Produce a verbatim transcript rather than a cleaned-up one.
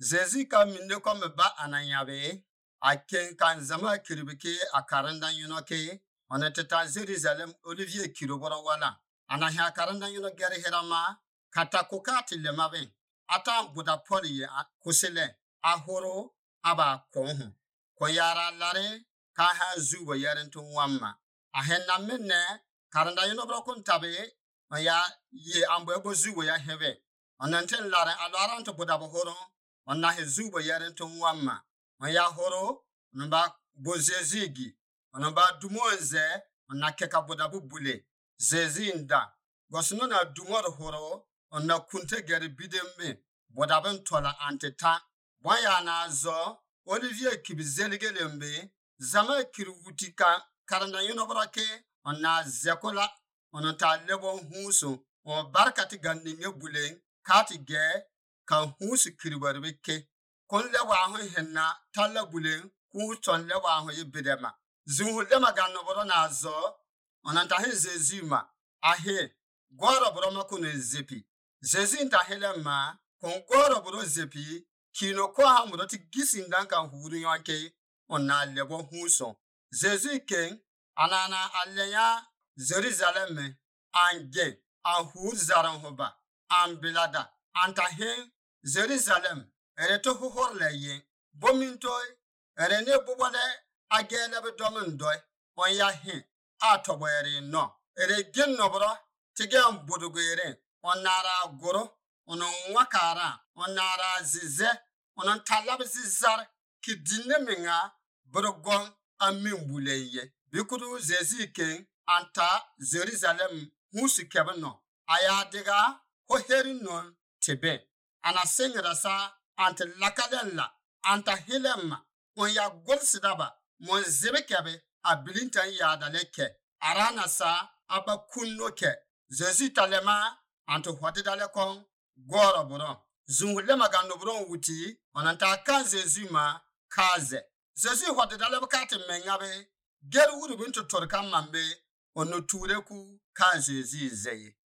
Zezi ka minde ko me ba ananyabe aken kan zama kiribike akaranda yunoke oneteta Jerusalem Olivier Kiroboro wala anahya akaranda yuno gere herama katakokati le mabe ata buda poli kusile ahoro aba konhu ko yara lare ka ha zubo yarentu wamma ahenna menne karanda yuno bro kun tabe ya ye ambo ego zubo ya hebe onanten lare alaran to buda bohoro onna he zubo yarentu wamma ya horo nba bozezigi onba dumonze onna keka buda bubule zezinda gosno na dumor horo onna kunte gere bidemme buda ben tola anteta boya na zo Olivier Kibizeligelembe zama kirutika karanda yuno brake onna zekola onna ta lebo huso o barkati ganninge bulen kati ge kan husu kiribarbe kon lewa ho henna talla bulen ku ton lewa ho yibedema zuhu lema ganno boro na zo onna ta hezezima ahe goro boro makunu zepi zezi nta helema kon goro boro zepi kino ko ha mo ti gisindan kan huru yake onna lebo huso zezi ken anana alleya Jerusalem ange ahu zaran hoba ambilada anta he Jerusalem ere to horle ye bomintoy ere ne bubole agele be domindoy on ya he atoboyere no ere genno bro tigam bodogere onara goro ono wakara onara zize onon talab zizar ki dinne menga brogon amimbuleye bikudu zezi ken anta Jerusalem husu kebno aya diga ho herinon tebe ana sengra sa anta lakadenla anta hilema on ya golsidaba mon zebe kebe abilintan ya daleke arana sa aba kunnoke zezi talema anta hodidale kon goro boro zungle magando boro wuti onanta kan zezuma kaze zezi hodidale bakati mengabe geru wuru bintu torkan mambe onu tureku kan zezi zeye